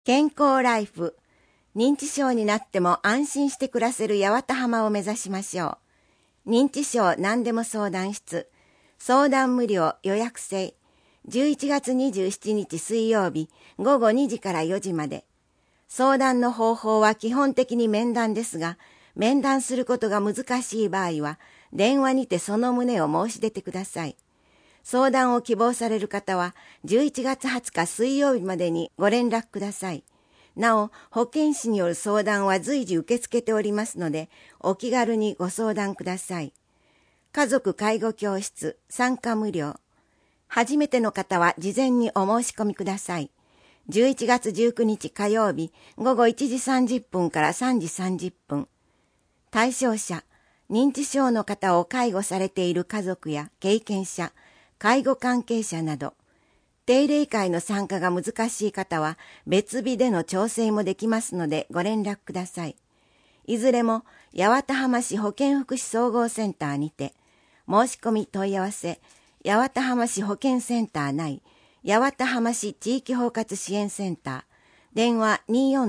健康ライフ。認知症になっても安心して暮らせる八幡浜を目指しましょう。認知症何でも相談室。相談無料予約制。11月27日水曜日午後2時から4時まで。相談の方法は基本的に面談ですが、面談することが難しい場合は、電話にてその旨を申し出てください。相談を希望される方は11月20日水曜日までにご連絡ください。なお、保健師による相談は随時受け付けておりますので、お気軽にご相談ください。家族介護教室参加無料。初めての方は事前にお申し込みください。11月19日火曜日午後1時30分から3時30分。対象者、認知症の方を介護されている家族や経験者、介護関係者など、定例会の参加が難しい方は別日での調整もできますのでご連絡ください。いずれも八幡浜市保健福祉総合センターにて、申し込み問い合わせ、八幡浜市保健センター内、八幡浜市地域包括支援センター、電話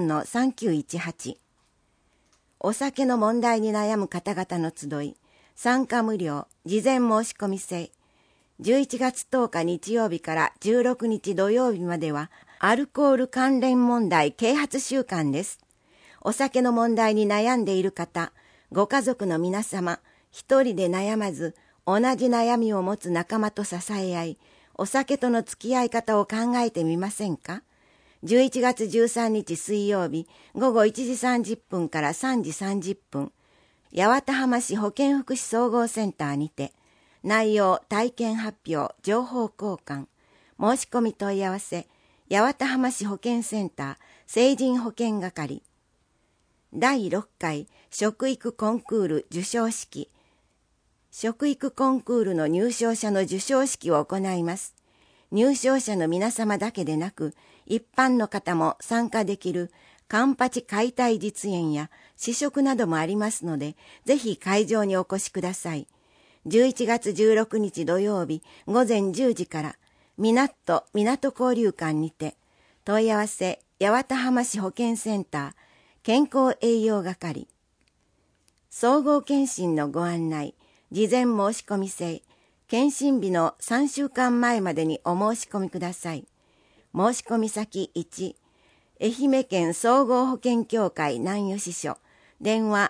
24-3918。お酒の問題に悩む方々の集い、参加無料、事前申し込み制。11月10日日曜日から16日土曜日まではアルコール関連問題啓発週間です。お酒の問題に悩んでいる方、ご家族の皆様、一人で悩まず同じ悩みを持つ仲間と支え合い、お酒との付き合い方を考えてみませんか。11月13日水曜日午後1時30分から3時30分、八幡浜市保健福祉総合センターにて、内容、体験発表、情報交換、申し込み問い合わせ、八幡浜市保健センター、成人保健係。第6回食育コンクール授賞式。食育コンクールの入賞者の授賞式を行います。入賞者の皆様だけでなく、一般の方も参加できるカンパチ解体実演や試食などもありますので、ぜひ会場にお越しください。11月16日土曜日午前10時から港交流館にて、問い合わせ八幡浜市保健センター健康栄養係。総合検診のご案内、事前申し込み制。検診日の3週間前までにお申し込みください。申し込み先1、愛媛県総合保健協会南吉署、電話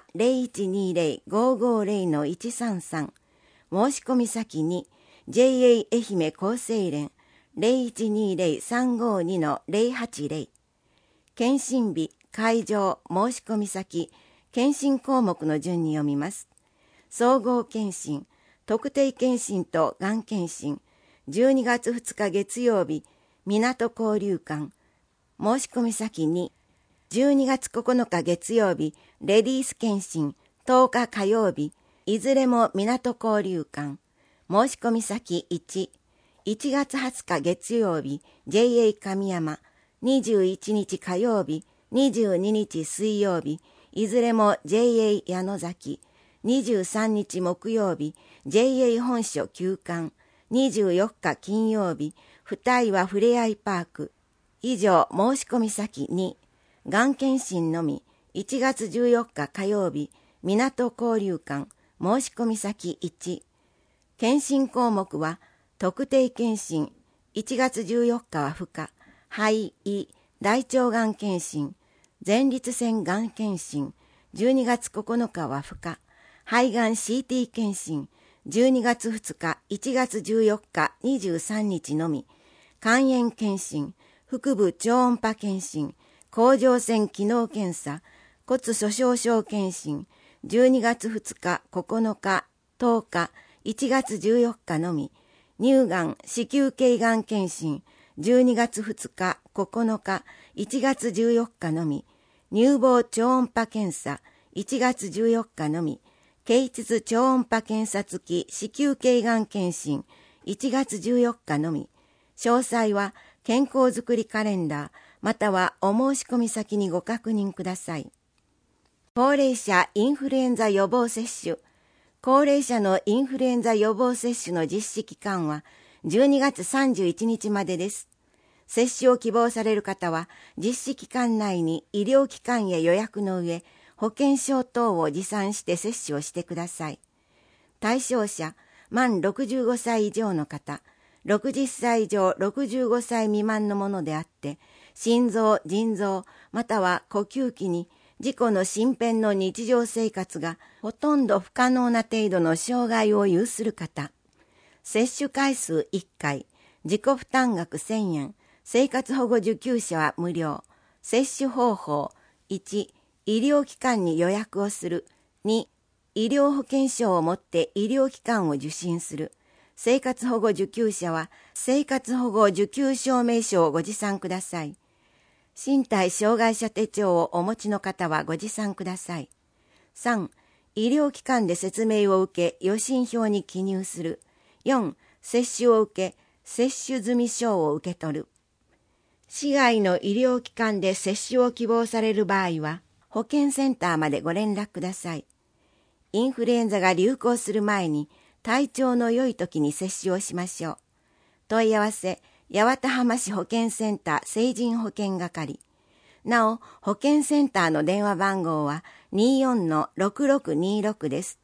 0120-550-133。申し込み先に JA 愛媛厚生連 0120-352-080。検診日、会場、申し込み先、検診項目の順に読みます。総合検診、特定検診とがん検診、12月2日月曜日、港交流館。申し込み先に、12月9日月曜日、レディース検診、10日火曜日、いずれも港交流館。申し込み先1、1月20日月曜日、JA 神山、21日火曜日、22日水曜日、いずれも JA 矢野崎、23日木曜日、JA 本所休館、24日金曜日、二岩ふれあいパーク。以上、申し込み先2、がん検診のみ、1月14日火曜日、港交流館。申し込み先1、検診項目は、特定検診、1月14日は不可、肺、胃、大腸がん検診、前立腺がん検診、12月9日は不可、肺がん CT 検診、12月2日、1月14日、23日のみ、肝炎検診、腹部超音波検診、甲状腺機能検査、骨粗鬆症検診、12月2日、9日、10日、1月14日のみ、乳がん、子宮頸がん検診、12月2日、9日、1月14日のみ、乳房超音波検査、1月14日のみ、経腟超音波検査付き子宮頸がん検診、1月14日のみ。詳細は健康づくりカレンダー、またはお申し込み先にご確認ください。高齢者インフルエンザ予防接種。高齢者のインフルエンザ予防接種の実施期間は12月31日までです。 接種を希望される方は、実施期間内に医療機関へ予約の上、保険証等を持参して接種をしてください。対象者、満65歳以上の方、60歳以上65歳未満のものであって、心臓、腎臓、または呼吸器に自己の身辺の日常生活がほとんど不可能な程度の障害を有する方、接種回数1回、自己負担額1000円、生活保護受給者は無料。接種方法、1、医療機関に予約をする。2、医療保険証を持って医療機関を受診する。生活保護受給者は生活保護受給証明書をご持参ください。身体障害者手帳をお持ちの方はご持参ください。3、医療機関で説明を受け予診票に記入する。4、接種を受け接種済証を受け取る。市外の医療機関で接種を希望される場合は、保健センターまでご連絡ください。インフルエンザが流行する前に、体調の良い時に接種をしましょう。問い合わせ、八幡浜市保健センター成人保健係。なお、保健センターの電話番号は 24-6626 です。